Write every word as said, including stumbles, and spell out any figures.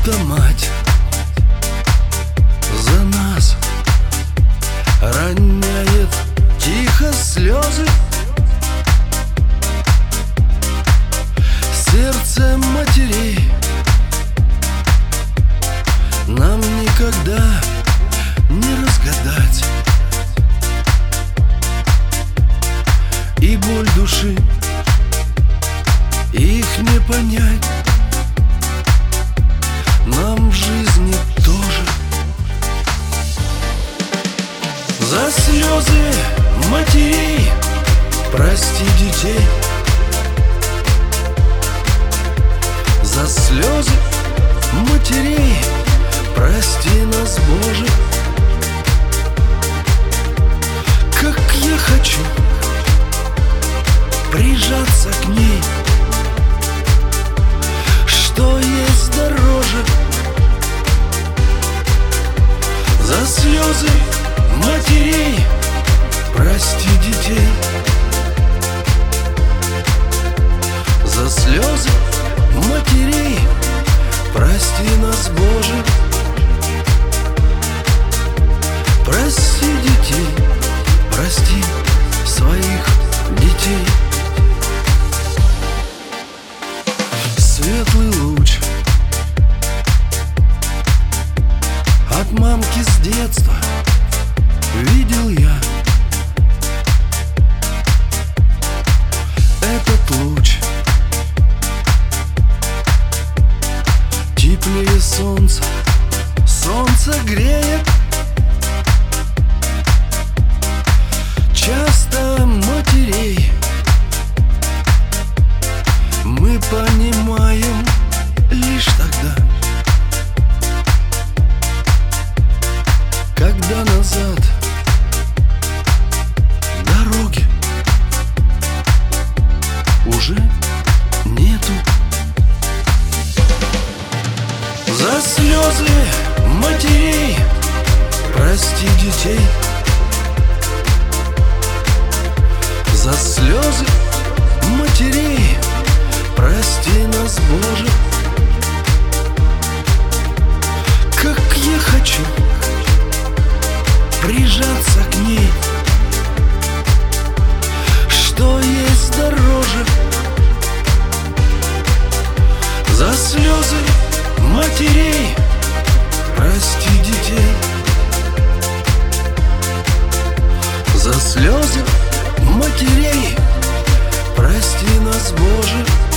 будто мать за нас роняет тихо слезы. Сердце матерей нам никогда не разгадать, и боль души их не понять. Нам в жизни тоже за слезы матерей прости детей, за слезы матерей прости нас, Боже. Как я хочу прижаться к ней, что есть дороже. За слезы матерей прости детей, за слезы матерей прости нас, Боже. Прости детей, прости своих детей. Светлый луч от мамки с детства видел я. Этот луч теплее солнца, солнце греет. Часто матерей мы понимаем лишь тогда, когда назад дороги уже нету. За слезы матерей прости детей, за слезы матерей прости нас, Боже. Как я хочу прижаться к ней, что есть дороже. За слезы матерей прости детей, за слезы матерей прости нас, Боже.